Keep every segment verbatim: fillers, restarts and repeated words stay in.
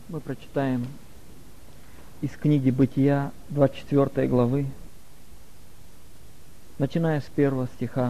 Мы прочитаем из книги Бытия двадцать четвёртой главы, начиная с первого стиха.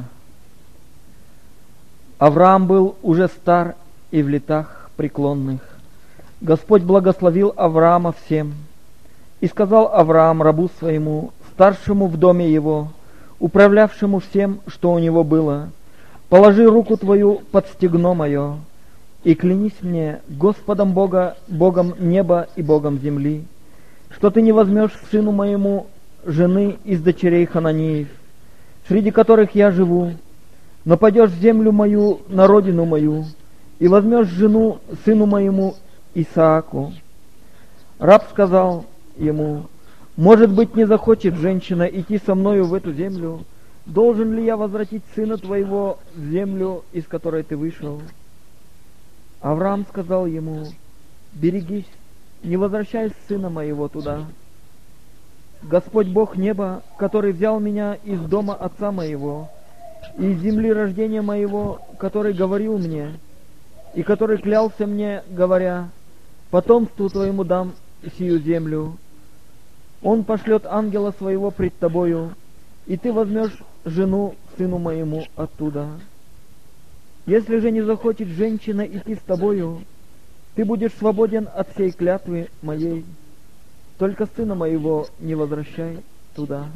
Авраам был уже стар и в летах преклонных. Господь благословил Авраама всем. И сказал Авраам рабу своему, старшему в доме его, управлявшему всем, что у него было: положи руку твою под стегно мое, и клянись мне Господом Бога, Богом неба и Богом земли, что ты не возьмешь сыну моему жены из дочерей Хананеев, среди которых я живу, но пойдешь в землю мою, на родину мою, и возьмешь жену сыну моему Исааку. Раб сказал ему: может быть, не захочет женщина идти со мною в эту землю? Должен ли я возвратить сына твоего в землю, из которой ты вышел? Авраам сказал ему: берегись, не возвращай сына моего туда. Господь Бог неба, который взял меня из дома отца моего, и из земли рождения моего, который говорил мне, и который клялся мне, говоря: потомству твоему дам сию землю, Он пошлет ангела своего пред тобою, и ты возьмешь жену сыну моему оттуда. Если же не захочет женщина идти с тобою, ты будешь свободен от всей клятвы моей, только сына моего не возвращай туда.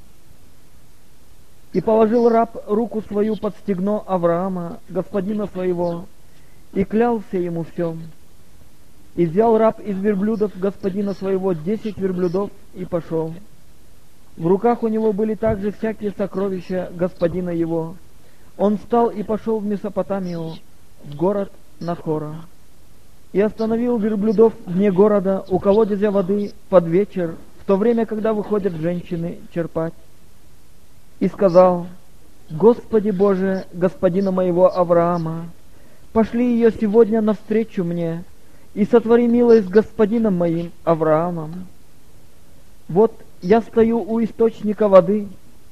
И положил раб руку свою под стегно Авраама, господина своего, и клялся ему всем. И взял раб из верблюдов господина своего десять верблюдов и пошел. В руках у него были также всякие сокровища господина его. Он встал и пошел в Месопотамию, в город Нахора, и остановил верблюдов вне города у колодезя воды под вечер, в то время, когда выходят женщины черпать. И сказал: Господи Боже, господина моего Авраама, пошли ее сегодня навстречу мне, и сотвори милость с господином моим Авраамом. Вот я стою у источника воды,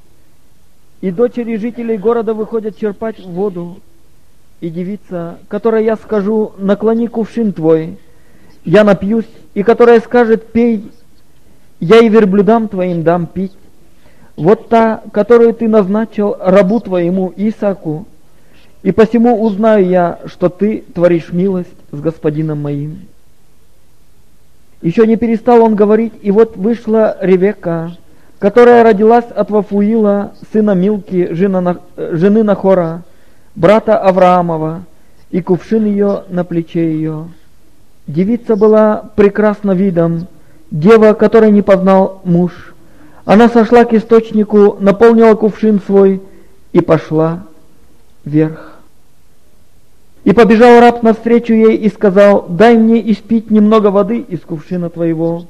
и дочери жителей города выходят черпать воду, и девица, которой я скажу: наклони кувшин твой, я напьюсь, и которая скажет: пей, я и верблюдам твоим дам пить. Вот та, которую ты назначил рабу твоему Исааку, и посему узнаю я, что ты творишь милость с господином моим. Еще не перестал он говорить, и вот вышла Ревекка, которая родилась от Вафуила, сына Милки, жены Нахора, брата Авраамова, и кувшин ее на плече ее. Девица была прекрасна видом, дева, которой не познал муж. Она сошла к источнику, наполнила кувшин свой и пошла вверх. И побежал раб навстречу ей и сказал: дай мне испить немного воды из кувшина твоего.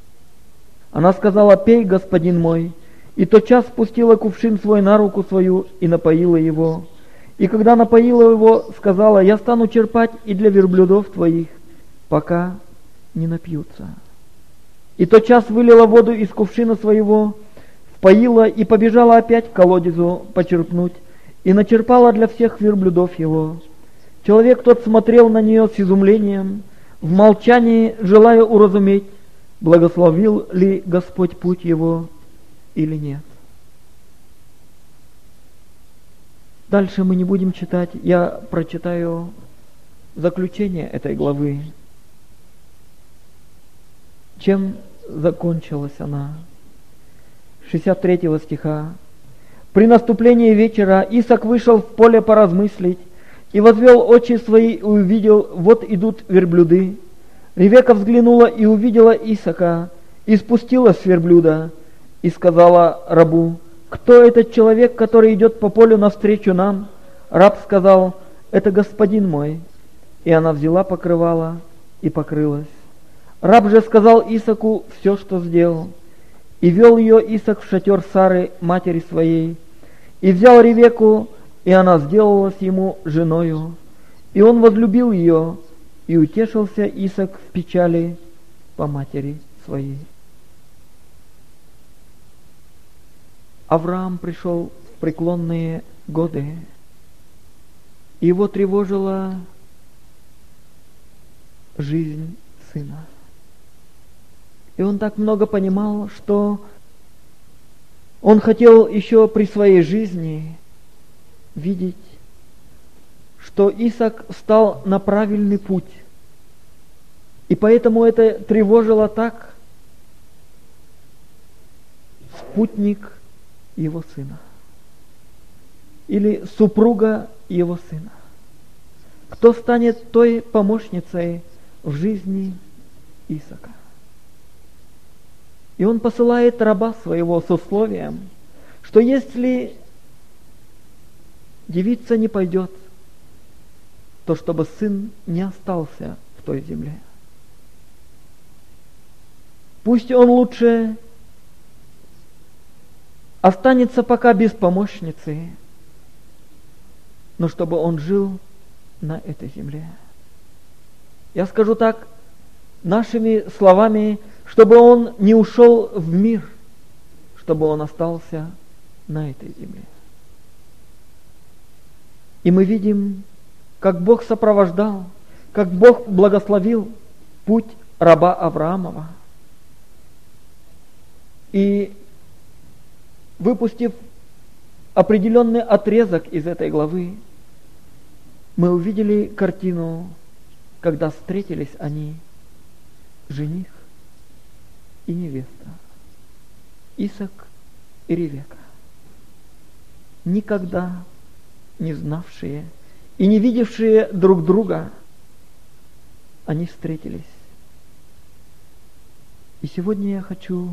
Она сказала: пей, господин мой. И тотчас спустила кувшин свой на руку свою и напоила его. И когда напоила его, сказала: я стану черпать и для верблюдов твоих, пока не напьются. И тотчас вылила воду из кувшина своего, впоила и побежала опять к колодезу почерпнуть, и начерпала для всех верблюдов его. Человек тот смотрел на нее с изумлением, в молчании, желая уразуметь, благословил ли Господь путь его или нет. Дальше мы не будем читать, я прочитаю заключение этой главы. Чем закончилась она? шестьдесят третьего стиха. При наступлении вечера Исаак вышел в поле поразмыслить, и возвел очи свои и увидел, вот идут верблюды. Ревекка взглянула и увидела Исаака, и спустилась с верблюда, и сказала рабу: кто этот человек, который идет по полю навстречу нам? Раб сказал: это господин мой. И она взяла покрывало и покрылась. Раб же сказал Исааку все, что сделал. И вел ее Исаак в шатер Сары, матери своей, и взял Ревекку, и она сделалась ему женою. И он возлюбил ее, и утешился Исаак в печали по матери своей. Авраам пришел в преклонные годы, и его тревожила жизнь сына. И он так много понимал, что он хотел еще при своей жизни видеть, что Исаак встал на правильный путь. И поэтому это тревожило так спутник его сына или супруга его сына. Кто станет той помощницей в жизни Исаака? И он посылает раба своего с условием, что если девица не пойдет, то чтобы сын не остался в той земле. Пусть он лучше останется пока без помощницы, но чтобы он жил на этой земле. Я скажу так, нашими словами, чтобы он не ушел в мир, чтобы он остался на этой земле. И мы видим, как Бог сопровождал, как Бог благословил путь раба Авраамова. И выпустив определенный отрезок из этой главы, мы увидели картину, когда встретились они, жених и невеста, Исаак и Ревека, никогда не знавшие и не видевшие друг друга, они встретились. И сегодня я хочу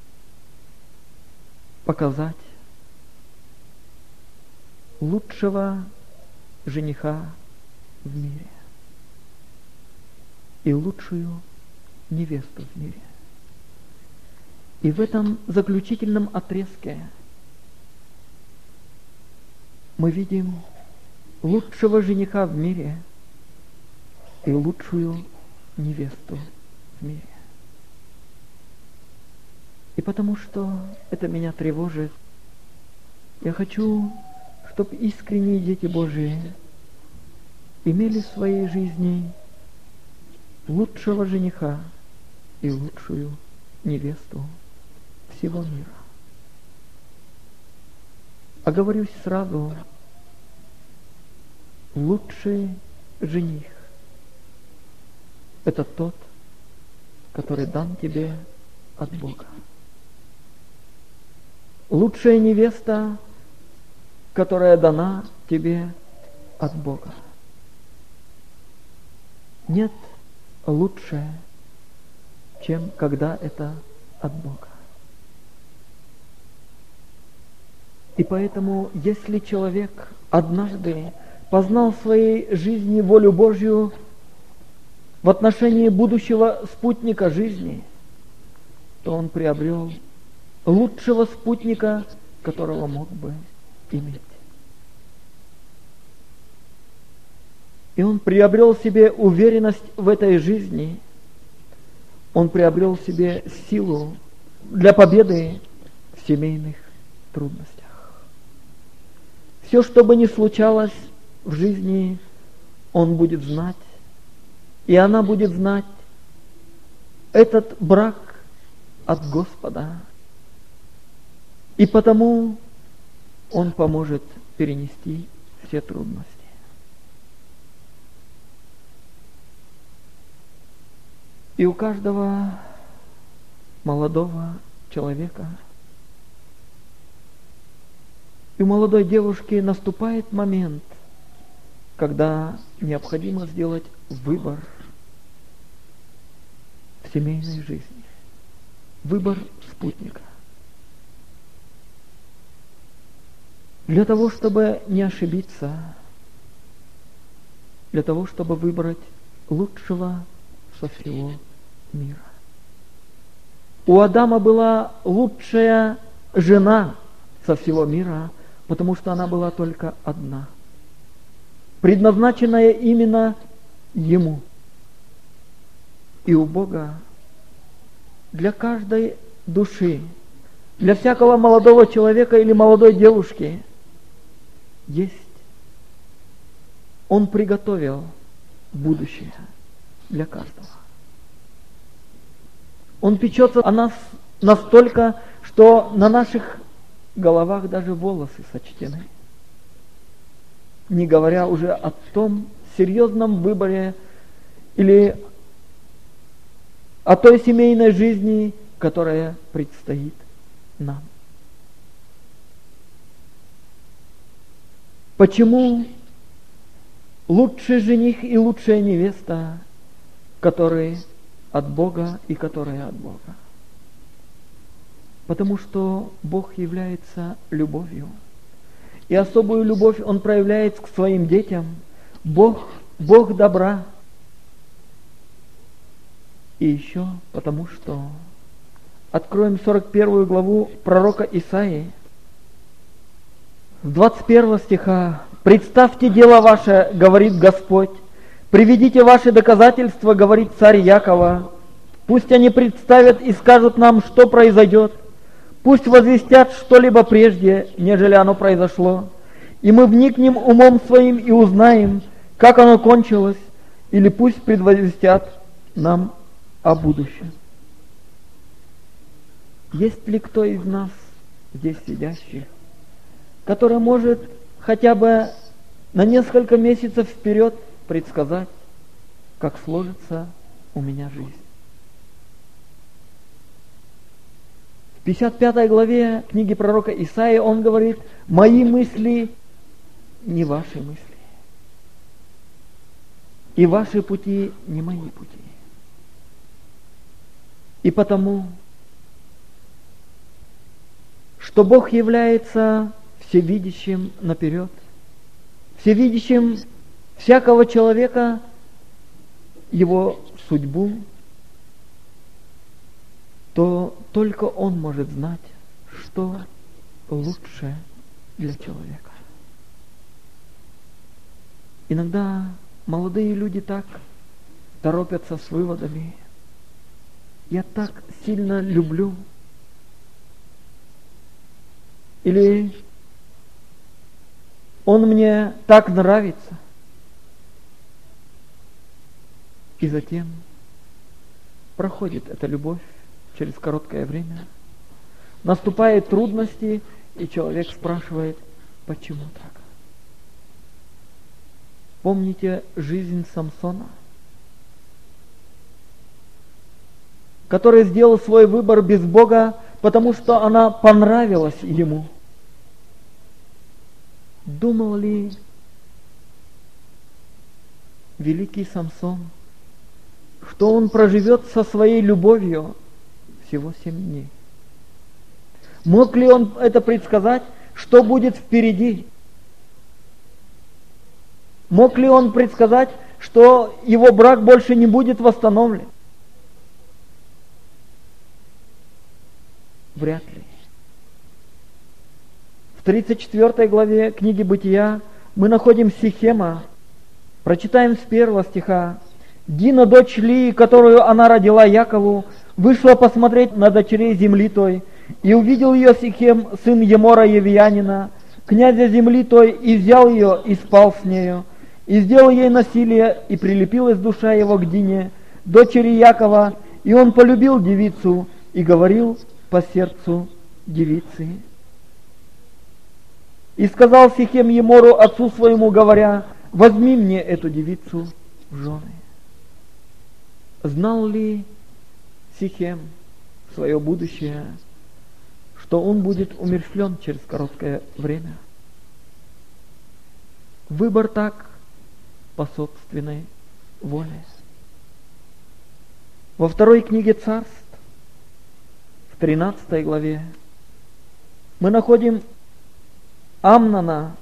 показать лучшего жениха в мире и лучшую невесту в мире. И в этом заключительном отрезке мы видим лучшего жениха в мире и лучшую невесту в мире. И потому что это меня тревожит, я хочу, чтобы искренние дети Божии имели в своей жизни лучшего жениха и лучшую невесту всего мира. Оговорюсь сразу, лучший жених – это тот, который дан тебе от Бога. Лучшая невеста, которая дана тебе от Бога. Нет лучше, чем когда это от Бога. И поэтому, если человек однажды познал в своей жизни волю Божью в отношении будущего спутника жизни, то он приобрел лучшего спутника, которого мог бы иметь. И он приобрел себе уверенность в этой жизни, он приобрел себе силу для победы в семейных трудностях. Все, что бы ни случалось в жизни, он будет знать, и она будет знать, этот брак от Господа. И потому он поможет перенести все трудности. И у каждого молодого человека, и у молодой девушки наступает момент, когда необходимо сделать выбор в семейной жизни, выбор спутника. Для того, чтобы не ошибиться, для того, чтобы выбрать лучшего со всего мира. У Адама была лучшая жена со всего мира, потому что она была только одна, предназначенная именно ему. И у Бога для каждой души, для всякого молодого человека или молодой девушки есть. Он приготовил будущее для каждого. Он печется о нас настолько, что на наших головах даже волосы сочтены. Не говоря уже о том серьезном выборе или о той семейной жизни, которая предстоит нам. Почему лучший жених и лучшая невеста, которые от Бога и которые от Бога? Потому что Бог является любовью. И особую любовь Он проявляет к своим детям. Бог, Бог добра. И еще потому что откроем сорок первую главу пророка Исаии. С двадцать первого стиха. «Представьте дело ваше, говорит Господь, приведите ваши доказательства, говорит царь Якова. Пусть они представят и скажут нам, что произойдет. Пусть возвестят что-либо прежде, нежели оно произошло. И мы вникнем умом своим и узнаем, как оно кончилось, или пусть предвозвестят нам о будущем». Есть ли кто из нас, здесь сидящих, который может хотя бы на несколько месяцев вперед предсказать, как сложится у меня жизнь? В пятьдесят пятой главе книги пророка Исаии он говорит: «Мои мысли не ваши мысли, и ваши пути не мои пути». И потому, что Бог является всевидящим наперед, всевидящим всякого человека, его судьбу, то только Он может знать, что лучше для человека. Иногда молодые люди так торопятся с выводами. Я так сильно люблю. Или он мне так нравится. И затем проходит эта любовь через короткое время. Наступают трудности, и человек спрашивает, почему так? Помните жизнь Самсона, который сделал свой выбор без Бога, потому что она понравилась ему. Думал ли великий Самсон, что он проживет со своей любовью всего семь дней? Мог ли он это предсказать, что будет впереди? Мог ли он предсказать, что его брак больше не будет восстановлен? Вряд ли. В тридцать четвёртой главе книги Бытия мы находим Сихема. Прочитаем с первого стиха. «Дина, дочь Лии, которую она родила Якову, вышла посмотреть на дочерей земли той, и увидел ее Сихем, сын Емора Евиянина, князя земли той, и взял ее, и спал с нею, и сделал ей насилие, и прилепилась душа его к Дине, дочери Якова, и он полюбил девицу, и говорил по сердцу девицы. И сказал Сихем Емору, отцу своему, говоря: возьми мне эту девицу в жены». Знал ли Сихем свое будущее, что он будет умерщвлен через короткое время? Выбор так по собственной воле. Во второй книге Царств, в тринадцатой главе, мы находим Амнона.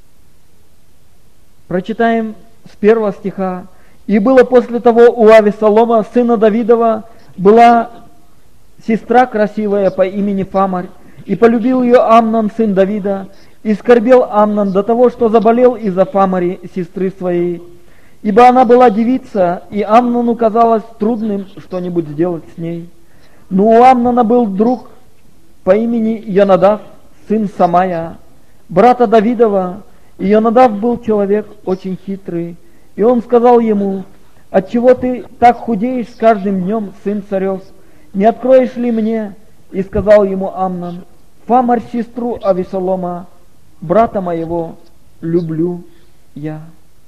Прочитаем с первого стиха. «И было после того у Авесолома, сына Давидова, была сестра красивая по имени Фамарь, и полюбил ее Амнон, сын Давида, и скорбел Амнон до того, что заболел из-за Фамари, сестры своей, ибо она была девица, и Амнону казалось трудным что-нибудь сделать с ней. Но у Амнона был друг по имени Йонадав, сын Самая, брата Давидова, и Йонадав был человек очень хитрый. И он сказал ему: отчего ты так худеешь с каждым днем, сын царев? не откроешь ли мне? И сказал ему Амнон: Фамарь, сестру Авесолома, брата моего, люблю я.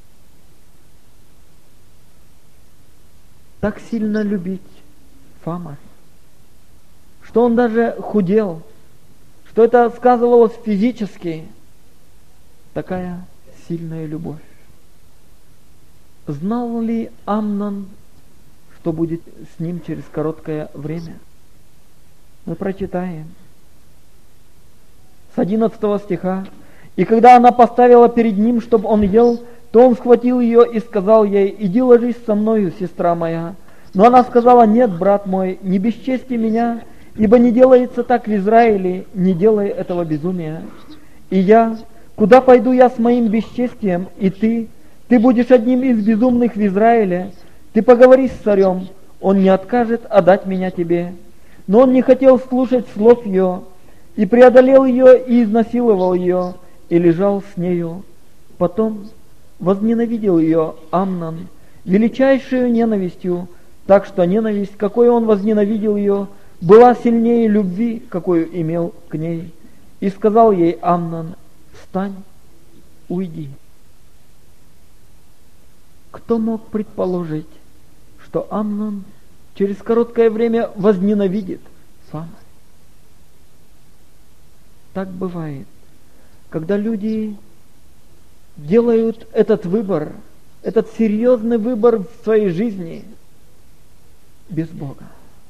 Так сильно любить Фамарь, что он даже худел, что это сказывалось физически. Такая сильная любовь. Знал ли Амнон, что будет с ним через короткое время? Мы прочитаем с одиннадцатого стиха. «И когда она поставила перед ним, чтобы он ел, то он схватил ее и сказал ей: иди ложись со мною, сестра моя. Но она сказала: нет, брат мой, не бесчести меня, ибо не делается так в Израиле, не делай этого безумия. И я, куда пойду я с моим бесчестием, и ты, ты будешь одним из безумных в Израиле. Ты поговори с царем, он не откажет отдать меня тебе». Но он не хотел слушать слов ее, и преодолел ее, и изнасиловал ее, и лежал с нею. Потом возненавидел ее Амнон величайшую ненавистью, так что ненависть, какой он возненавидел ее, была сильнее любви, какую имел к ней. И сказал ей Амнон: встань, уйди. Кто мог предположить, что Амнон через короткое время возненавидит Фамарь? Так бывает, когда люди делают этот выбор, этот серьезный выбор в своей жизни без Бога.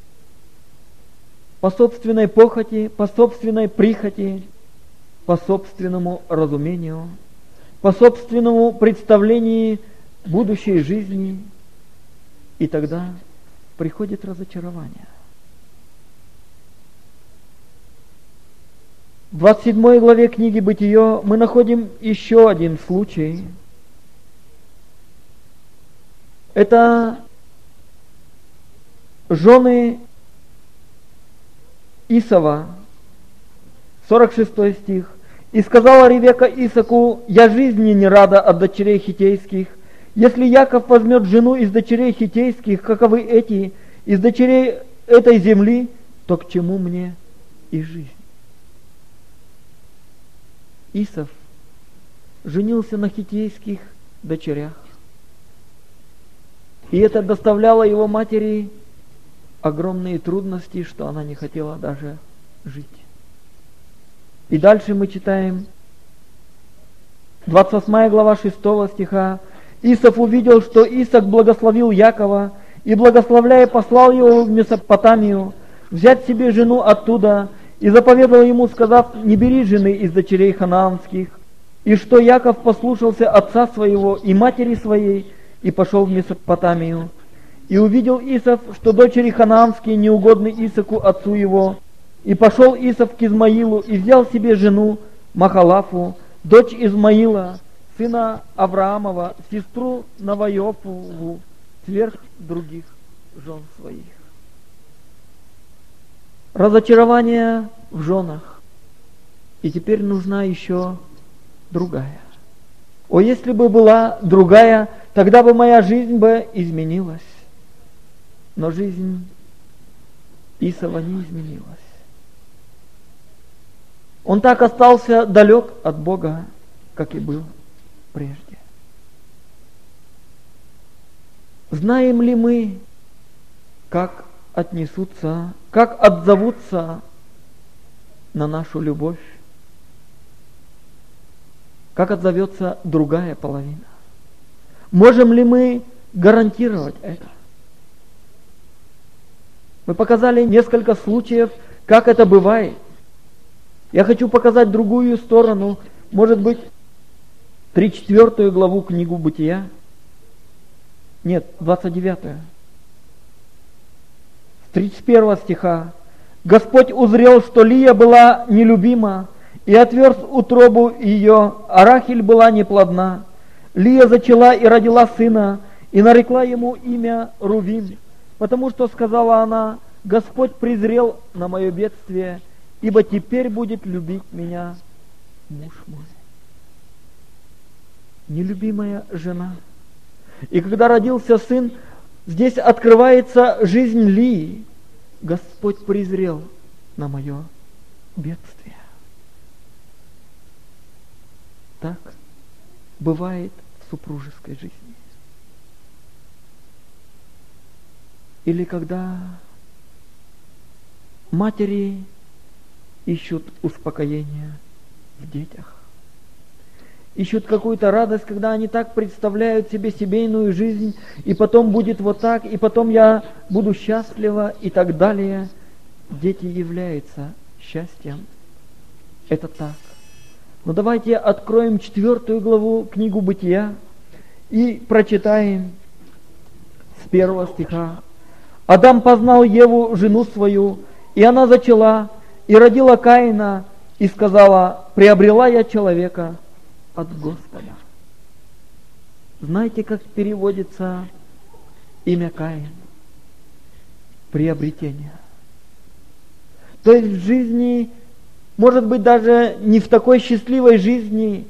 По собственной похоти, по собственной прихоти, по собственному разумению, по собственному представлению будущей жизни. И тогда приходит разочарование. В двадцать седьмой главе книги «Бытие» мы находим еще один случай. Это жены Исава, сорок шестой стих. «И сказала Ревека Исаку: я жизни не рада от дочерей хиттейских. Если Яков возьмет жену из дочерей хиттейских, каковы эти, из дочерей этой земли, то к чему мне и жизнь?» Исав женился на хиттейских дочерях, и это доставляло его матери огромные трудности, что она не хотела даже жить. И дальше мы читаем двадцать восьмая глава шестого стиха. «Исав увидел, что Исак благословил Якова, и, благословляя, послал его в Месопотамию взять себе жену оттуда, и заповедал ему, сказав: не бери жены из дочерей ханаанских. И что Яков послушался отца своего и матери своей, и пошел в Месопотамию. И увидел Исав, что дочери ханаанские неугодны Исаку отцу его. И пошел Исав к Измаилу, и взял себе жену Махалафу, дочь Измаила, сына Авраамова, сестру Наваиофову, сверх других жен своих». Разочарование в женах. И теперь нужна еще другая. О, если бы была другая, тогда бы моя жизнь бы изменилась. Но жизнь Исава не изменилась. Он так остался далек от Бога, как и был прежде. Знаем ли мы, как отнесутся, как отзовутся на нашу любовь? Как отзовется другая половина? Можем ли мы гарантировать это? Мы показали несколько случаев, как это бывает. Я хочу показать другую сторону, может быть, тридцать четвёртую главу книгу Бытия. Нет, двадцать девятую. С тридцать первого стиха. «Господь узрел, что Лия была нелюбима, и отверз утробу ее, а Рахиль была неплодна. Лия зачала и родила сына, и нарекла ему имя Рувим, потому что сказала она: Господь презрел на мое бедствие, ибо теперь будет любить меня муж мой». Нелюбимая жена. И когда родился сын, здесь открывается жизнь Лии. Господь презрел на мое бедствие. Так бывает в супружеской жизни. Или когда матери ищут успокоения в детях, ищут какую-то радость, когда они так представляют себе семейную жизнь, и потом будет вот так, и потом я буду счастлива, и так далее. Дети являются счастьем. Это так. Но давайте откроем четвертую главу книгу Бытия и прочитаем с первого стиха. Адам познал Еву, жену свою, и она зачала, и родила Каина, и сказала: приобрела я человека от Господа. Знаете, как переводится имя Каин? Приобретение. То есть в жизни, может быть, даже не в такой счастливой жизни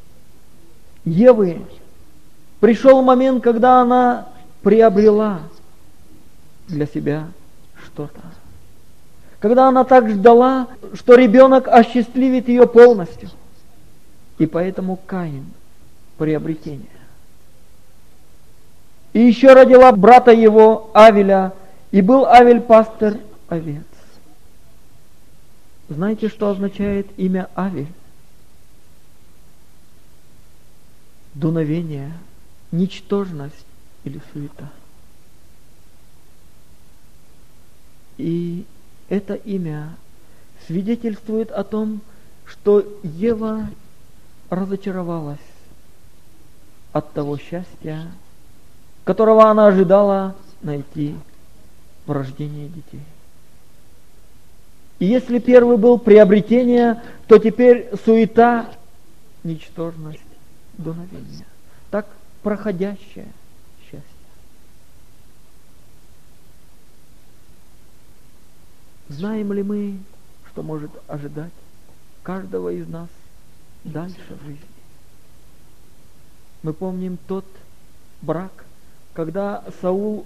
Евы, пришел момент, когда она приобрела для себя что-то. Когда она так ждала, что ребенок осчастливит ее полностью. И поэтому Каин – приобретение. И еще родила брата его Авеля, и был Авель пастырь овец. Знаете, что означает имя Авель? Дуновение, ничтожность или суета. И это имя свидетельствует о том, что Ева разочаровалась от того счастья, которого она ожидала найти в рождении детей. И если первый был приобретение, то теперь суета, ничтожность, дуновение. Так проходящее счастье. Знаем ли мы, что может ожидать каждого из нас дальше в жизни? Мы помним тот брак, когда Саул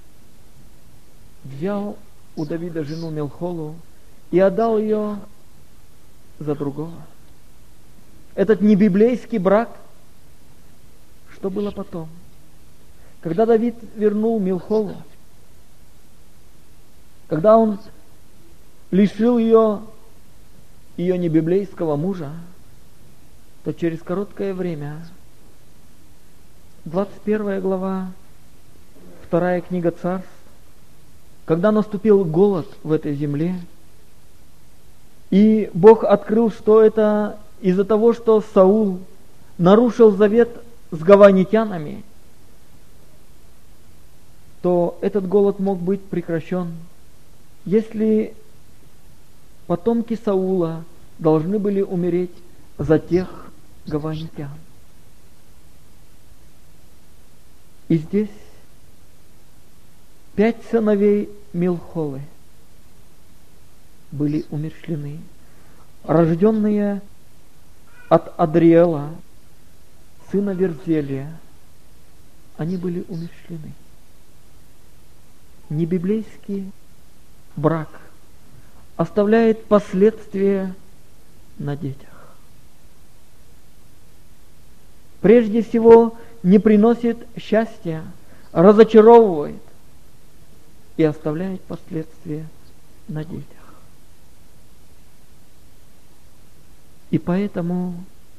взял у Давида жену Мелхолу и отдал ее за другого. Этот не библейский брак. Что было потом? Когда Давид вернул Мелхолу, когда он лишил ее ее небиблейского мужа, то через короткое время, двадцать первая глава, вторая книга Царств, когда наступил голод в этой земле, и Бог открыл, что это из-за того, что Саул нарушил завет с гаванитянами, то этот голод мог быть прекращен, если потомки Саула должны были умереть за тех гаванитян. И здесь пять сыновей Мелхолы были умерщвлены, рожденные от Адриэла, сына Верзелия. Они были умерщвлены. Небиблейский брак оставляет последствия на детях. Прежде всего, не приносит счастья, разочаровывает и оставляет последствия на детях. И поэтому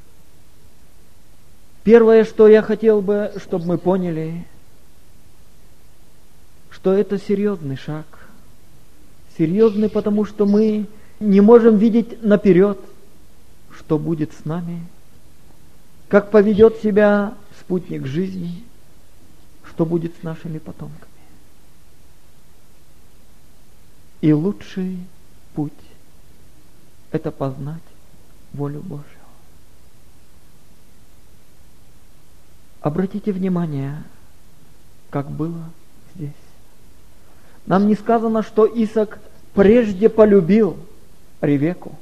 первое, что я хотел бы, чтобы мы поняли, что это серьезный шаг. Серьезный, потому что мы не можем видеть наперед, что будет с нами, как поведет себя спутник жизни, что будет с нашими потомками. И лучший путь – это познать волю Божью. Обратите внимание, как было здесь. Нам не сказано, что Исаак прежде полюбил Ревекку.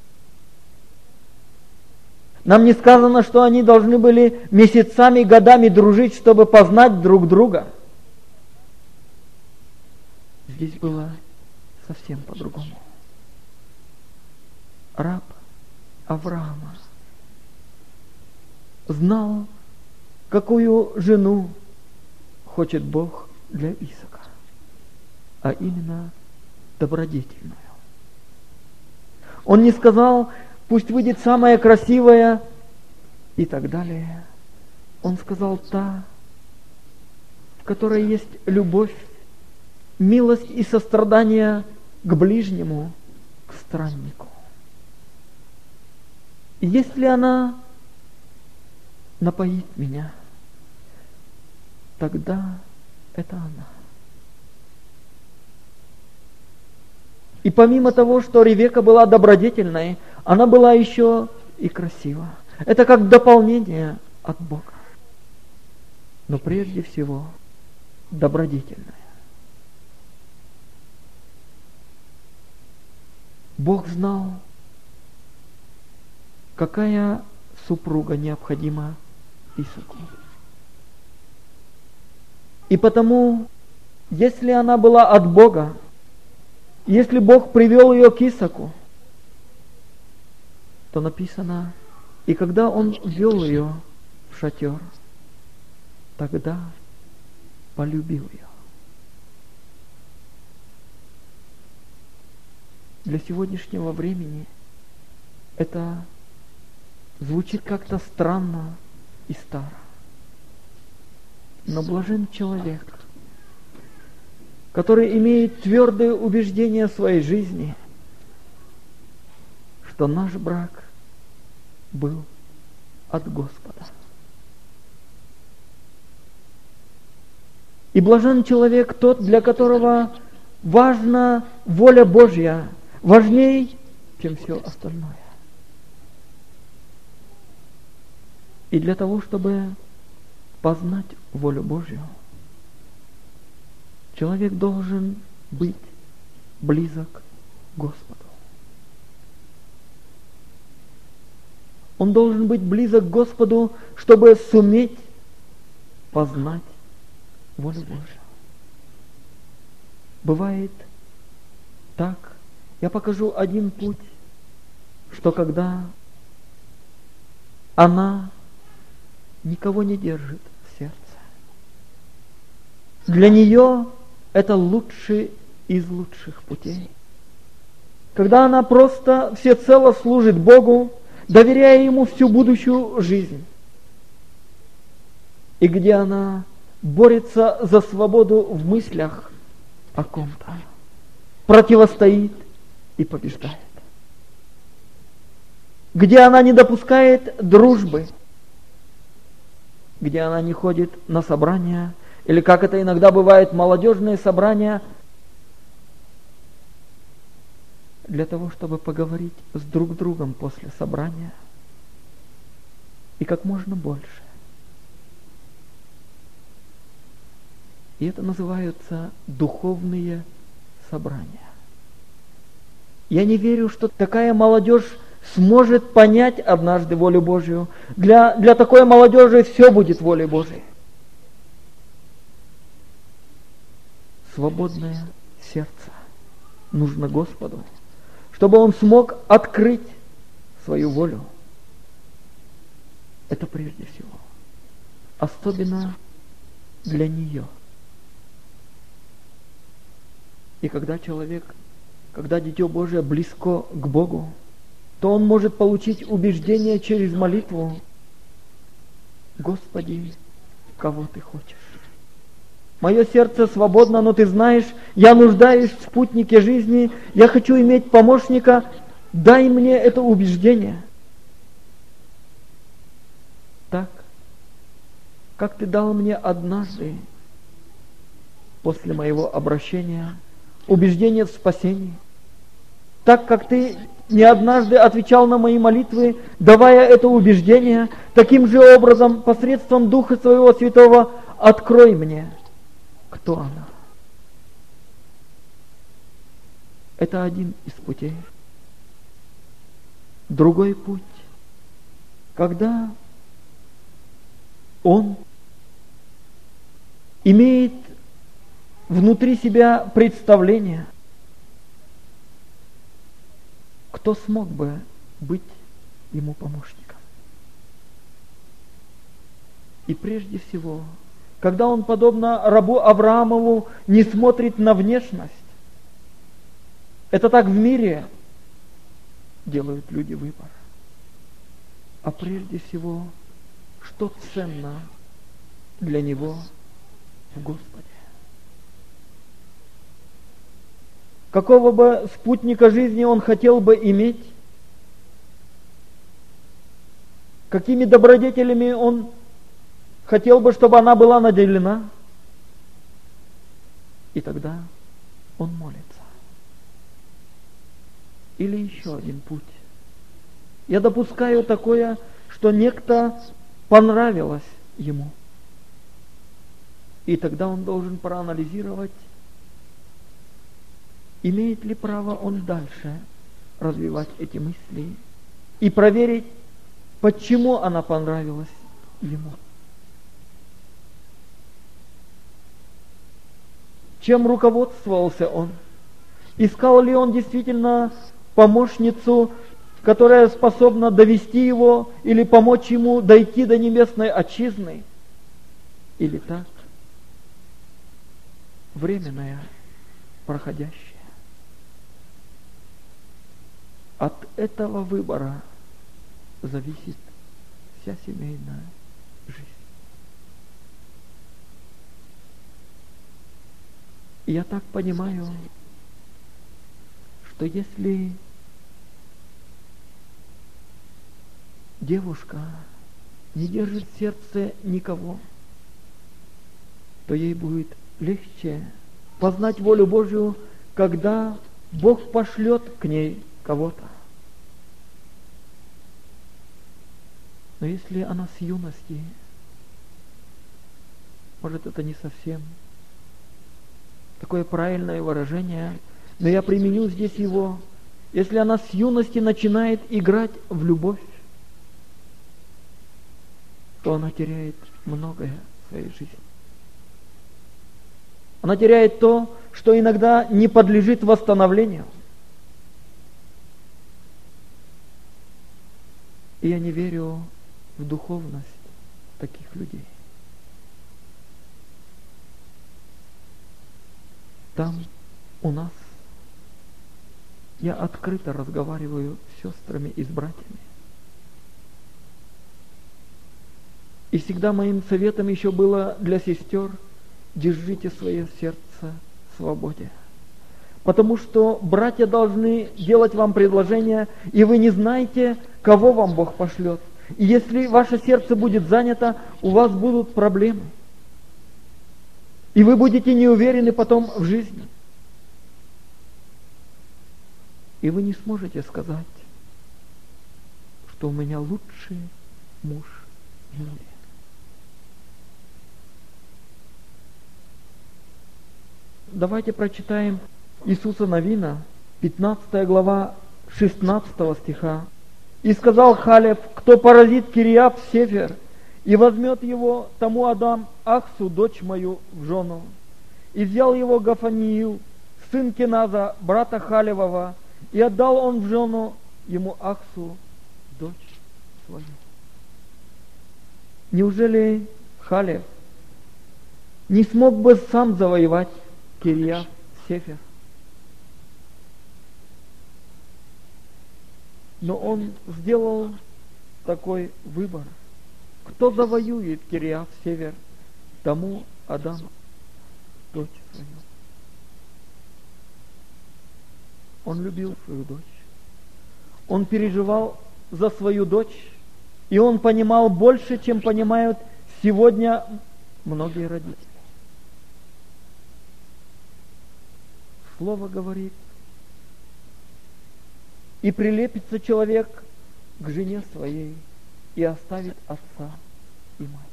Нам не сказано, что они должны были месяцами, годами дружить, чтобы познать друг друга. Здесь было совсем по-другому. Раб Авраама знал, какую жену хочет Бог для Исаака, а именно добродетельную. Он не сказал, пусть выйдет самая красивая и так далее. Он сказал, та, в которой есть любовь, милость и сострадание к ближнему, к страннику. И если она напоит меня, тогда это она. И помимо того, что Ревека была добродетельной, она была еще и красива. Это как дополнение от Бога. Но прежде всего добродетельная. Бог знал, какая супруга необходима Исааку. И потому, если она была от Бога, если Бог привел ее к Исааку, то написано, и когда он ввел ее в шатер, тогда полюбил ее. Для сегодняшнего времени это звучит как-то странно и старо. Но блажен человек, который имеет твердое убеждение в своей жизни, что наш брак был от Господа. И блажен человек тот, для которого важна воля Божья, важней, чем все остальное. И для того, чтобы познать волю Божью, человек должен быть близок к Господу. Он должен быть близок к Господу, чтобы суметь познать волю Божью. Бывает так, я покажу один путь, что когда она никого не держит в сердце, для нее это лучший из лучших путей. Когда она просто всецело служит Богу, доверяя Ему всю будущую жизнь, и где она борется за свободу в мыслях о ком-то, противостоит и побеждает. Где она не допускает дружбы, где она не ходит на собрания, или, как это иногда бывает, молодежные собрания, для того, чтобы поговорить с друг другом после собрания, и как можно больше. И это называются духовные собрания. Я не верю, что такая молодежь сможет понять однажды волю Божью. Для, для такой молодежи все будет волей Божией. Свободное сердце нужно Господу, чтобы Он смог открыть свою волю. Это прежде всего. Особенно для нее. И когда человек, когда Дитё Божие близко к Богу, то он может получить убеждение через молитву: Господи, кого Ты хочешь? Мое сердце свободно, но Ты знаешь, я нуждаюсь в спутнике жизни, я хочу иметь помощника, дай мне это убеждение. Так, как Ты дал мне однажды, после моего обращения, убеждение в спасении, так как Ты не однажды отвечал на мои молитвы, давая это убеждение, таким же образом, посредством Духа Своего Святого, открой мне, кто она. Это один из путей. Другой путь, когда он имеет внутри себя представление, кто смог бы быть ему помощником. И прежде всего, когда он, подобно рабу Авраамову, не смотрит на внешность, это так в мире делают люди выбор. А прежде всего, что ценно для него в Господе. Какого бы спутника жизни он хотел бы иметь, какими добродетелями он хотел бы, чтобы она была наделена, и тогда он молится. Или еще один путь. Я допускаю такое, что некто понравилось ему. И тогда он должен проанализировать, имеет ли право он дальше развивать эти мысли и проверить, почему она понравилась ему. Чем руководствовался он? Искал ли он действительно помощницу, которая способна довести его или помочь ему дойти до небесной отчизны? Или так? Временная, проходящая. От этого выбора зависит вся семейная жизнь. И я так понимаю, что если девушка не держит в сердце никого, то ей будет легче познать волю Божью, когда Бог пошлет к ней кого-то. Но если она с юности, может, это не совсем такое правильное выражение, но я применю здесь его. Если она с юности начинает играть в любовь, то она теряет многое в своей жизни. Она теряет то, что иногда не подлежит восстановлению. И я не верю в духовность таких людей. Там у нас я открыто разговариваю с сестрами и с братьями. И всегда моим советом еще было для сестер: держите свое сердце в свободе. Потому что братья должны делать вам предложение, и вы не знаете, кого вам Бог пошлет. И если ваше сердце будет занято, у вас будут проблемы. И вы будете не уверены потом в жизни. И вы не сможете сказать, что у меня лучший муж в мире. Давайте прочитаем Иисуса Навина, пятнадцатая глава, шестнадцатого стиха. «И сказал Халев: кто поразит Кириаф Сефер и возьмет его, тому отдам Ахсу, дочь мою, в жену. И взял его Гафаниил, сын Кеназа, брата Халевова, и отдал он в жену ему Ахсу, дочь свою». Неужели Халев не смог бы сам завоевать Кириаф Сефер? Но он сделал такой выбор. Кто завоюет Кириаф Север, тому отдам дочь свою. Он любил свою дочь. Он переживал за свою дочь, и он понимал больше, чем понимают сегодня многие родители. Слово говорит: и прилепится человек к жене своей, и оставит отца и мать.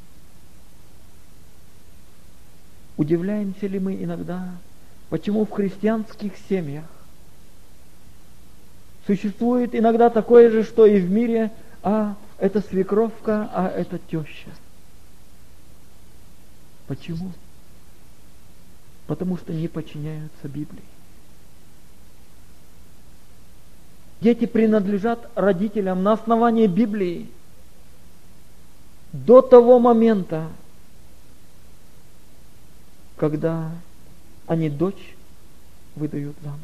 Удивляемся ли мы иногда, почему в христианских семьях существует иногда такое же, что и в мире: а это свекровка, а это теща. Почему? Потому что не подчиняются Библии. Дети принадлежат родителям на основании Библии до того момента, когда они дочь выдают замуж.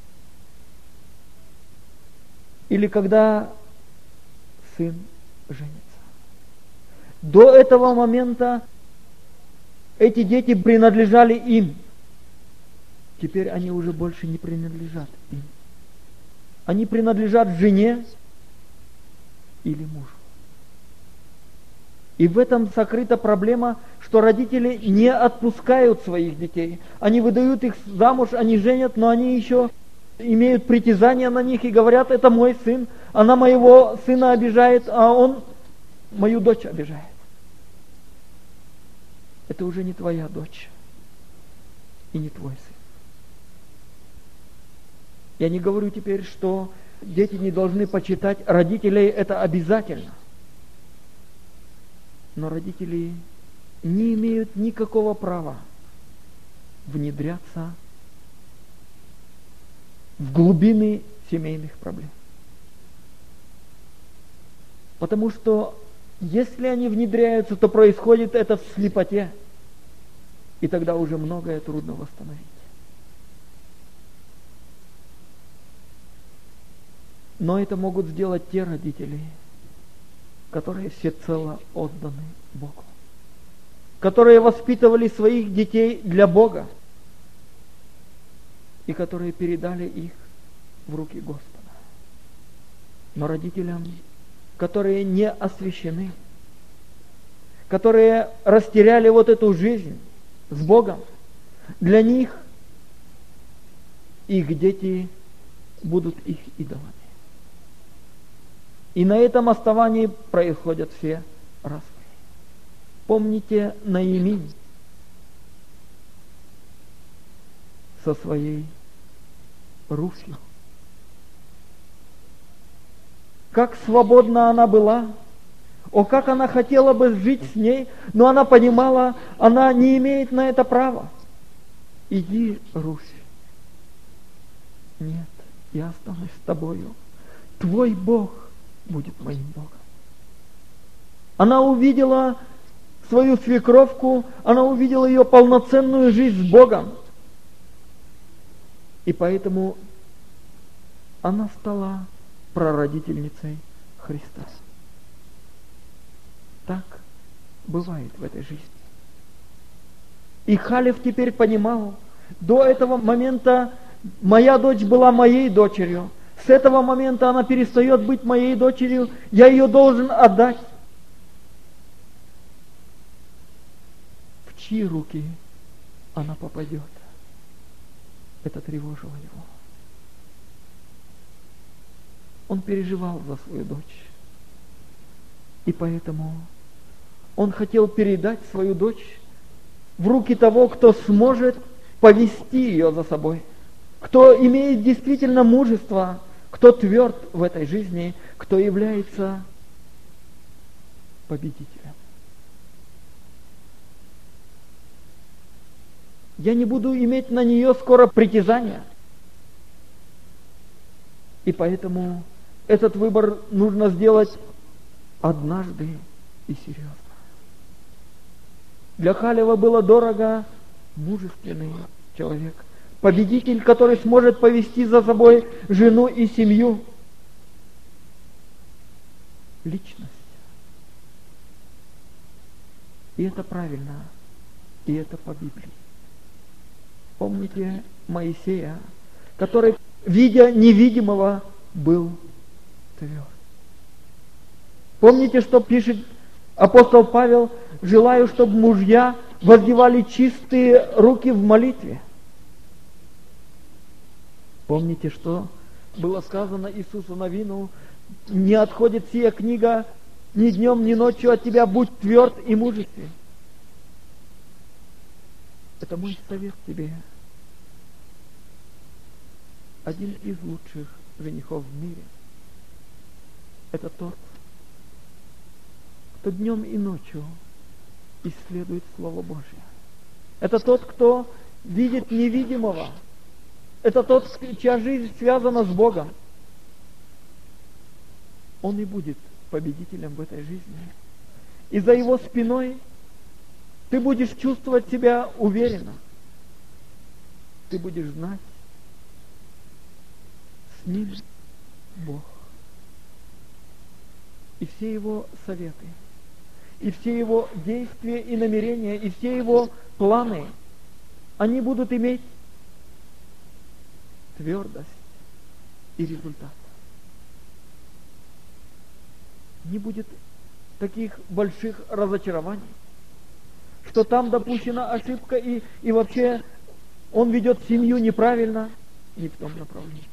Или когда сын женится. До этого момента эти дети принадлежали им. Теперь они уже больше не принадлежат им. Они принадлежат жене или мужу. И в этом сокрыта проблема, что родители не отпускают своих детей. Они выдают их замуж, они женят, но они еще имеют притязания на них и говорят: это мой сын, она моего сына обижает, а он мою дочь обижает. Это уже не твоя дочь и не твой сын. Я не говорю теперь, что дети не должны почитать родителей, это обязательно. Но родители не имеют никакого права внедряться в глубины семейных проблем. Потому что если они внедряются, то происходит это в слепоте. И тогда уже многое трудно восстановить. Но это могут сделать те родители, которые всецело отданы Богу, которые воспитывали своих детей для Бога и которые передали их в руки Господа. Но родителям, которые не освящены, которые растеряли вот эту жизнь с Богом, для них их дети будут их идолами. И на этом основании происходят все распри. Помните Наиминь со своей Руфью. Как свободна она была, о, как она хотела бы жить с ней, но она понимала, она не имеет на это права. Иди, Руфь. Нет, я останусь с тобою. Твой Бог будет моим Богом. Она увидела свою свекровку, она увидела ее полноценную жизнь с Богом. И поэтому она стала прародительницей Христа. Так бывает в этой жизни. И Халев теперь понимал, до этого момента моя дочь была моей дочерью. С этого момента она перестает быть моей дочерью, я ее должен отдать. В чьи руки она попадет? Это тревожило его. Он переживал за свою дочь. И поэтому он хотел передать свою дочь в руки того, кто сможет повести ее за собой, кто имеет действительно мужество, кто тверд в этой жизни, кто является победителем. Я не буду иметь на нее скоро притязания. И поэтому этот выбор нужно сделать однажды и серьезно. Для Халева было дорого мужественный человек, победитель, который сможет повести за собой жену и семью. Личность. И это правильно, и это по Библии. Помните Моисея, который, видя невидимого, был тверд. Помните, что пишет апостол Павел: желаю, чтобы мужья воздевали чистые руки в молитве. Помните, что было сказано Иисусу Навину: не отходит сия книга ни днем, ни ночью от тебя, будь тверд и мужествен. Это мой совет тебе. Один из лучших женихов в мире — это тот, кто днем и ночью исследует Слово Божье. Это тот, кто видит невидимого. Это тот, чья жизнь связана с Богом. он и будет победителем в этой жизни. И за его спиной ты будешь чувствовать себя уверенно. Ты будешь знать, с ним Бог. И все его советы, и все его действия и намерения, и все его планы, они будут иметь твердость и результат. Не будет таких больших разочарований, что там допущена ошибка, и, и вообще он ведет семью неправильно, не в том направлении.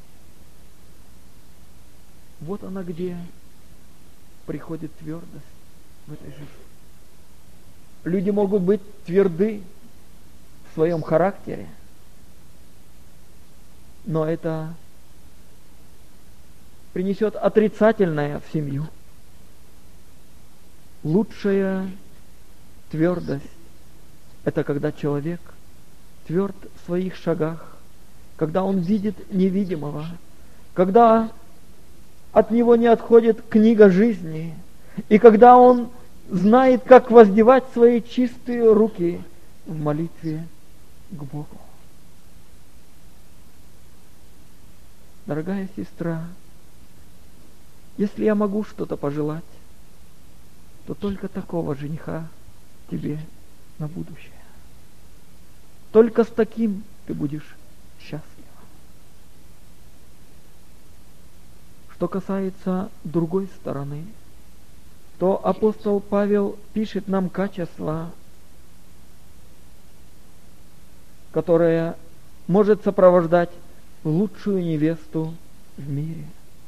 Вот она где приходит твердость в этой жизни. Люди могут быть тверды в своем характере, но это принесет отрицательное в семью. Лучшая твердость — это когда человек тверд в своих шагах, когда он видит невидимого, когда от него не отходит книга жизни, и когда он знает, как воздевать свои чистые руки в молитве к Богу. Дорогая сестра, если я могу что-то пожелать, то только такого жениха тебе на будущее. Только с таким ты будешь счастлива. Что касается другой стороны, то апостол Павел пишет нам качества, которое может сопровождать лучшую невесту в мире.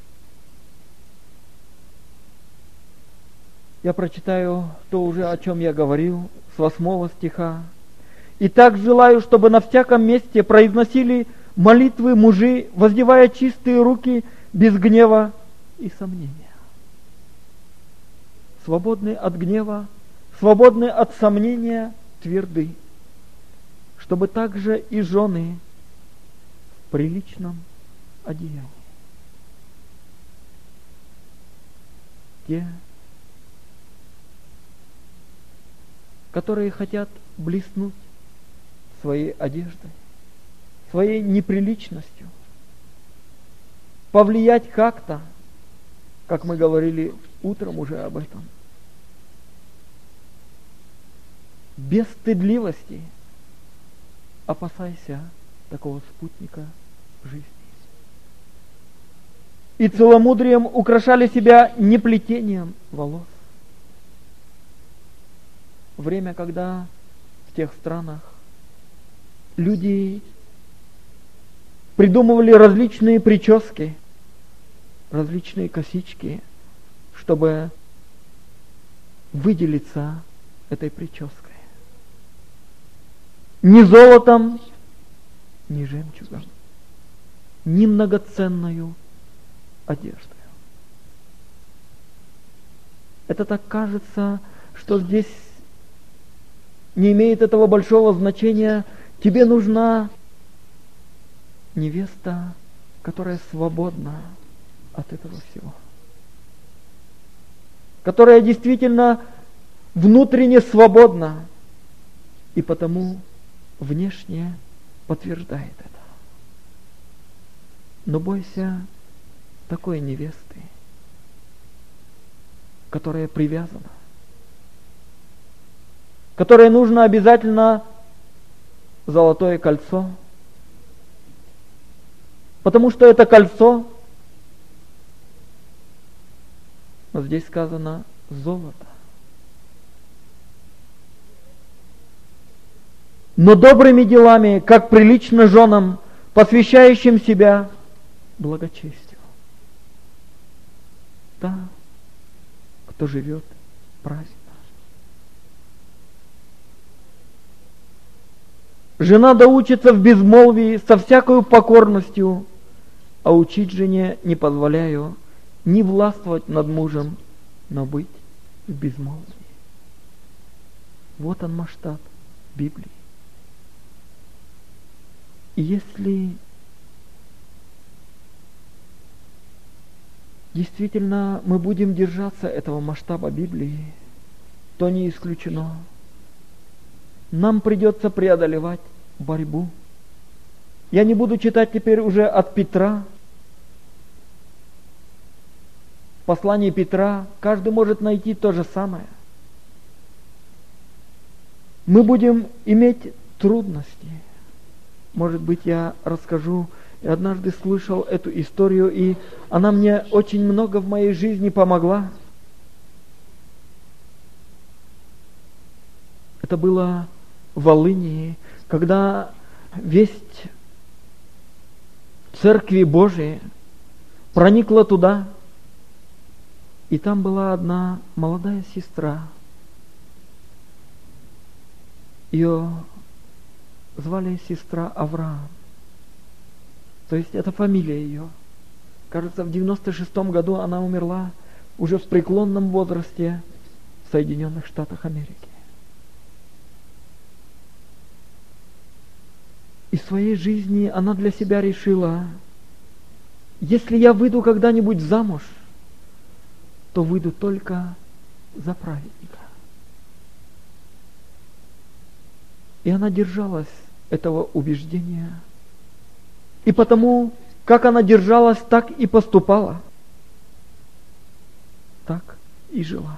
Я прочитаю то уже, о чем я говорил, с восьмого стиха. «И так желаю, чтобы на всяком месте произносили молитвы мужи, воздевая чистые руки без гнева и сомнения». Свободны от гнева, свободны от сомнения, тверды. Чтобы также и жены в приличном одеянии. Те, которые хотят блеснуть своей одеждой, своей неприличностью, повлиять как-то, как мы говорили утром уже об этом, без стыдливости. Опасайся такого спутника жизни. И целомудрием украшали себя не плетением волос. Время, когда в тех странах люди придумывали различные прически, различные косички, чтобы выделиться этой прической. Ни золотом, ни жемчугом, ни многоценною одеждой. Это так кажется, что здесь не имеет этого большого значения. Тебе нужна невеста, которая свободна от этого всего. Которая действительно внутренне свободна. И потому внешне подтверждает это. Но бойся такой невесты, которая привязана, которой нужно обязательно золотое кольцо, потому что это кольцо, но здесь сказано золото. Но добрыми делами, как прилично женам, посвящающим себя благочестию. Та, кто живет праведно. Жена да учится в безмолвии со всякою покорностью, а учить жене не позволяю не властвовать над мужем, но быть в безмолвии. Вот он масштаб Библии. И если действительно мы будем держаться этого масштаба Библии, то не исключено. Нам придется преодолевать борьбу. Я не буду читать теперь уже от Петра. В послании Петра каждый может найти то же самое. Мы будем иметь трудности. Может быть, я расскажу. Я однажды слышал эту историю, и она мне очень много в моей жизни помогла. Это было в Волынии, когда весть Церкви Божией проникла туда, и там была одна молодая сестра. Ее звали сестра Авраам. То есть это фамилия ее. Кажется, в девяносто шестом году она умерла уже в преклонном возрасте в Соединенных Штатах Америки. И в своей жизни она для себя решила: если я выйду когда-нибудь замуж, то выйду только за праведника. И она держалась этого убеждения. И потому, как она держалась, так и поступала. Так и жила.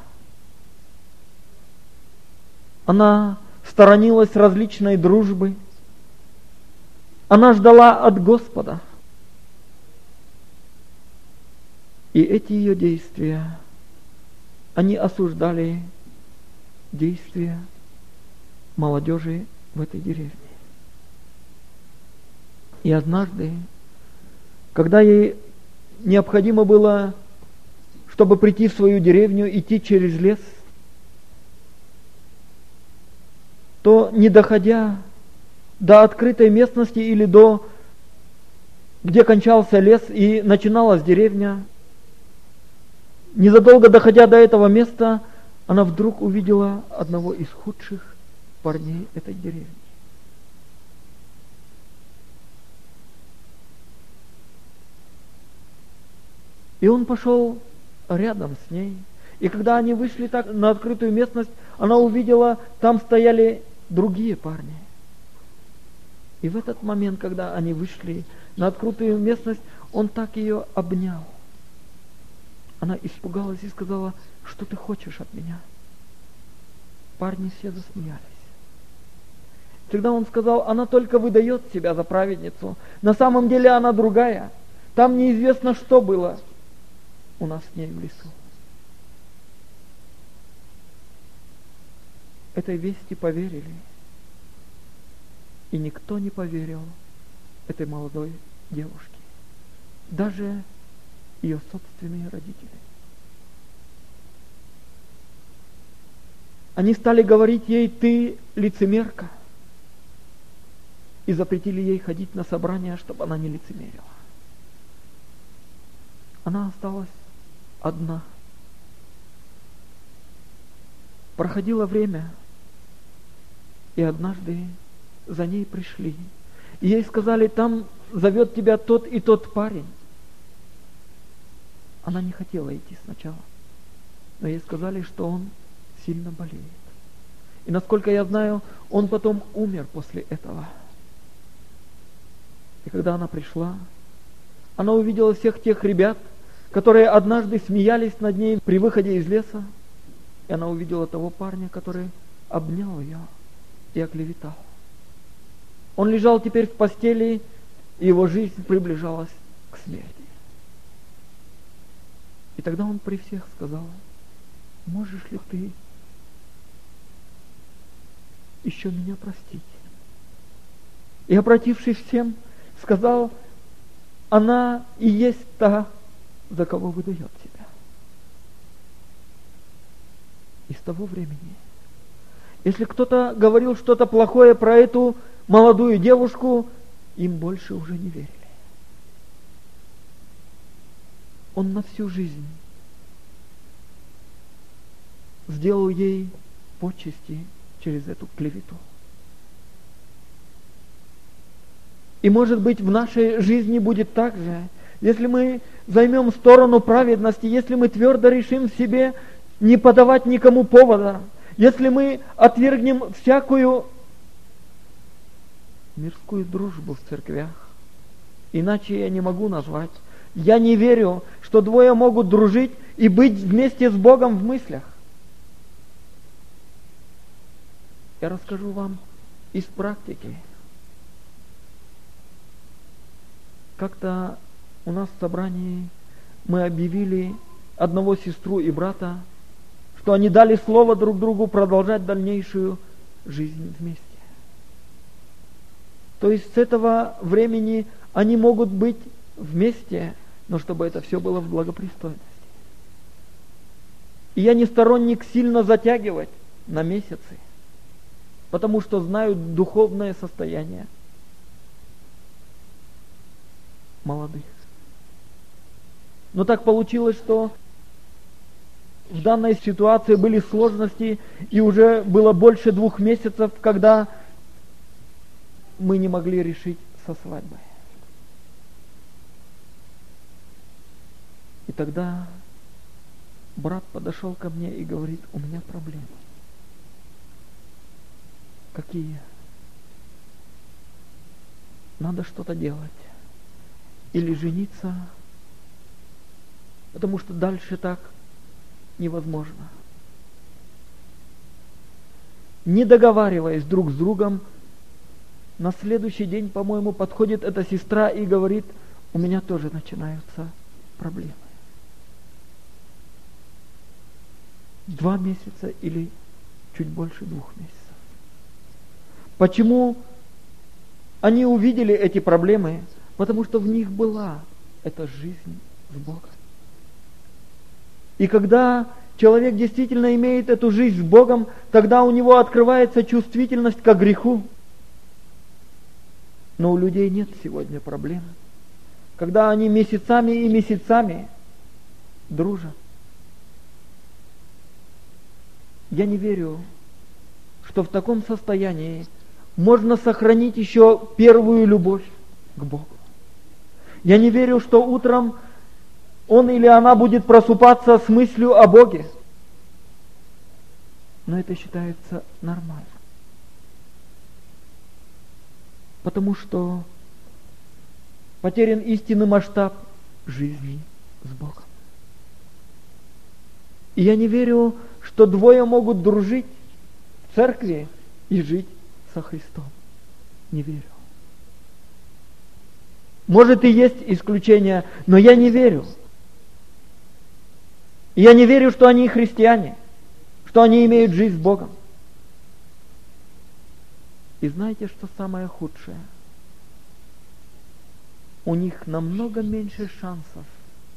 Она сторонилась различной дружбы. Она ждала от Господа. И эти ее действия, они осуждали действия молодежи в этой деревне. И однажды, когда ей необходимо было, чтобы прийти в свою деревню, идти через лес, то, не доходя до открытой местности или до, где кончался лес и начиналась деревня, незадолго доходя до этого места, она вдруг увидела одного из худших парней этой деревни. И он пошел рядом с ней. И когда они вышли так на открытую местность, она увидела, там стояли другие парни. И в этот момент, когда они вышли на открытую местность, он так ее обнял. Она испугалась и сказала: что ты хочешь от меня? Парни все засмеялись. Тогда он сказал: она только выдает себя за праведницу. На самом деле она другая. Там неизвестно, что было у нас с ней в лесу. Этой вести поверили. И никто не поверил этой молодой девушке. Даже ее собственные родители. Они стали говорить ей: ты лицемерка. И запретили ей ходить на собрания, чтобы она не лицемерила. Она осталась одна. Проходило время, и однажды за ней пришли. И ей сказали: там зовет тебя тот и тот парень. Она не хотела идти сначала, но ей сказали, что он сильно болеет. И насколько я знаю, он потом умер после этого. И когда она пришла, она увидела всех тех ребят, которые однажды смеялись над ней при выходе из леса. И она увидела того парня, который обнял ее и оклеветал. Он лежал теперь в постели, и его жизнь приближалась к смерти. И тогда он при всех сказал: можешь ли ты еще меня простить? И, обратившись всем, сказал: она и есть та, за кого выдает себя. И с того времени, если кто-то говорил что-то плохое про эту молодую девушку, им больше уже не верили. Он на всю жизнь сделал ей почести через эту клевету. И может быть в нашей жизни будет так же. если мы займем сторону праведности, если мы твердо решим в себе не подавать никому повода, если мы отвергнем всякую мирскую дружбу в церквях, иначе я не могу назвать. Я не верю, что двое могут дружить и быть вместе с Богом в мыслях. Я расскажу вам из практики. Как-то у нас в собрании мы объявили одного сестру и брата, что они дали слово друг другу продолжать дальнейшую жизнь вместе. То есть с этого времени они могут быть вместе, но чтобы это все было в благопристойности. И я не сторонник сильно затягивать на месяцы, потому что знаю духовное состояние молодых. Но так получилось, что в данной ситуации были сложности, и уже было больше двух месяцев, когда мы не могли решить со свадьбой. И тогда брат подошел ко мне и говорит: у меня проблемы. Какие? Надо что-то делать. Или жениться, потому что дальше так невозможно. Не договариваясь друг с другом, на следующий день, по-моему, подходит эта сестра и говорит: у меня тоже начинаются проблемы. Два месяца или чуть больше двух месяцев. Почему они увидели эти проблемы? Потому что в них была эта жизнь с Богом. И когда человек действительно имеет эту жизнь с Богом, тогда у него открывается чувствительность к греху. Но у людей нет сегодня проблем. Когда они месяцами и месяцами дружат. Я не верю, что в таком состоянии можно сохранить еще первую любовь к Богу. Я не верю, что утром он или она будет просыпаться с мыслью о Боге. Но это считается нормально. Потому что потерян истинный масштаб жизни с Богом. И я не верю, что двое могут дружить в церкви и жить со Христом. Не верю. Может и есть исключения, но я не верю. И я не верю, что они христиане, что они имеют жизнь с Богом. И знаете, что самое худшее? У них намного меньше шансов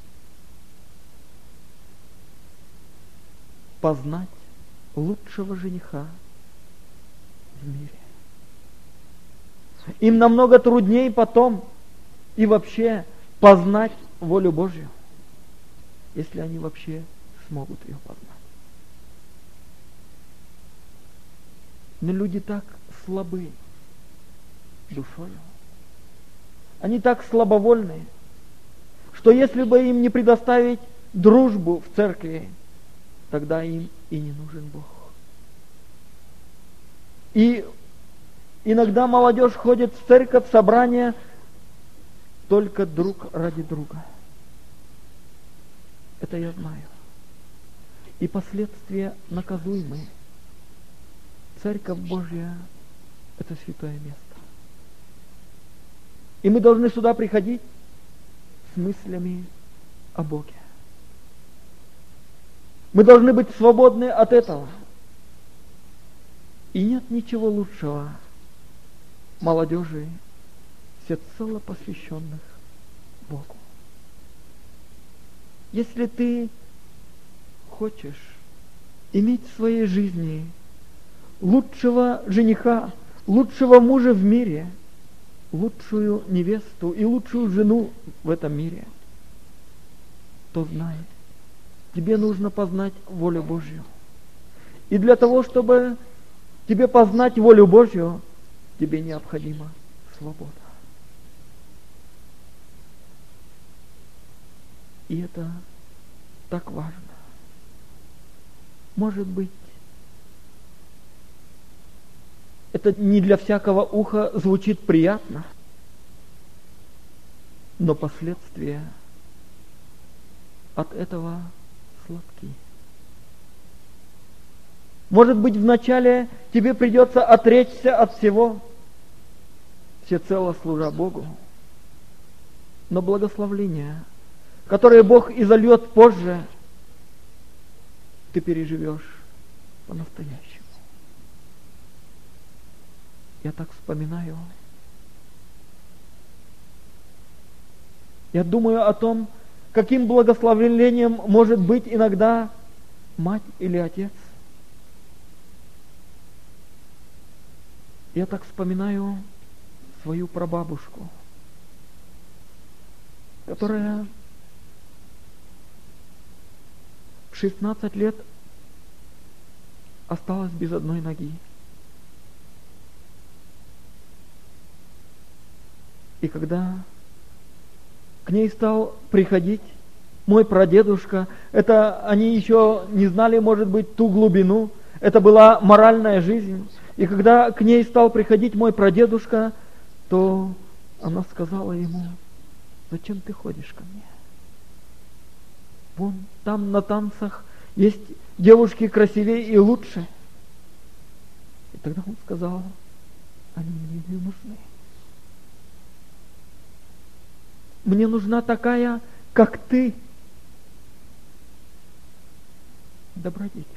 познать лучшего жениха в мире. Им намного труднее потом и вообще познать волю Божью, если они вообще смогут ее познать. Но люди так слабы душою. Они так слабовольны, что если бы им не предоставить дружбу в церкви, тогда им и не нужен Бог. И иногда молодежь ходит в церковь, в собрание только друг ради друга. Это я знаю. И последствия наказуемые. Церковь Божья — это святое место. И мы должны сюда приходить с мыслями о Боге. Мы должны быть свободны от этого. И нет ничего лучшего молодежи, всецело посвященных Богу. Если ты хочешь иметь в своей жизни лучшего жениха, лучшего мужа в мире, лучшую невесту и лучшую жену в этом мире, то знай, тебе нужно познать волю Божью. И для того, чтобы тебе познать волю Божью, тебе необходима свобода. И это так важно. Может быть, это не для всякого уха звучит приятно, но последствия от этого сладкие. Может быть, вначале тебе придется отречься от всего, всецело служа Богу. Но благословление, которое Бог изольет позже, ты переживешь по-настоящему. Я так вспоминаю. Я думаю о том, каким благословением может быть иногда мать или отец. Я так вспоминаю свою прабабушку, которая в шестнадцать лет осталась без одной ноги. И когда к ней стал приходить мой прадедушка, это они еще не знали, может быть, ту глубину, это была моральная жизнь. И когда к ней стал приходить мой прадедушка, то она сказала ему: зачем ты ходишь ко мне? Вон там на танцах есть девушки красивее и лучше. И тогда он сказал: они мне не нужны. Мне нужна такая, как ты, добродетельная.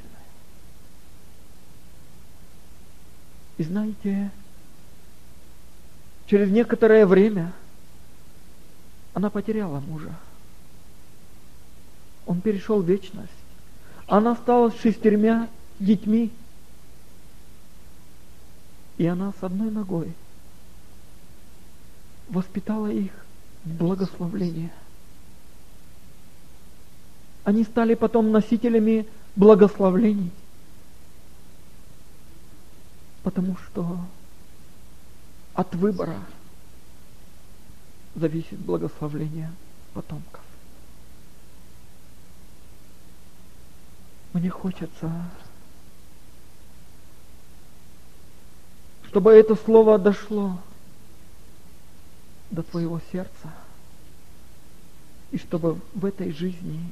И знаете, через некоторое время она потеряла мужа. Он перешел в вечность. Она осталась с шестерьмя детьми. И она с одной ногой воспитала их в благословении. Они стали потом носителями благословений. Потому что от выбора зависит благословение потомков. Мне хочется, чтобы это слово дошло до твоего сердца, и чтобы в этой жизни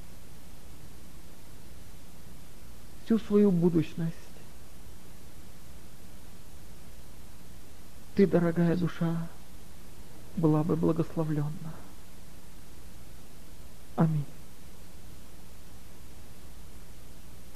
всю свою будущность ты, дорогая душа, была бы благословленна. Аминь.